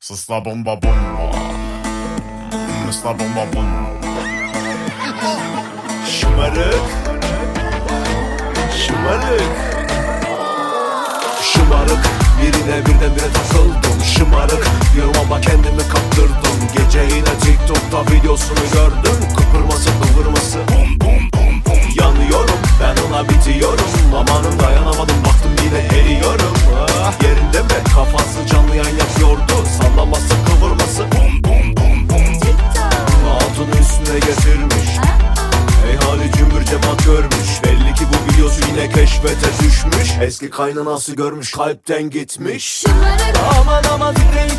Sısla bomba bomba, mısla bomba bomba. Şımarık, şımarık, şımarık. Birdenbire takıldım. Şımarık diyorum ama kendimi kaptırdım. Gece yine TikTok'ta videosunu gördüm. Kıpırması kıvırması bum bum bum bum. Yanıyorum ben ona bitiyorum. Amanın dayanamadım baktım yine eriyorum. Yerinde mi kafası canlı yayın yapıyordu. Sallaması kıvırması bum bum bum bum. Altını üstüne getirmiş. Hey hali cümbür cemaat görmüş. Belli ki bu videosu yine keşfete düşmüş. Eski kaynanası görmüş kalpten gitmiş. Şımarık. Aman aman titreyin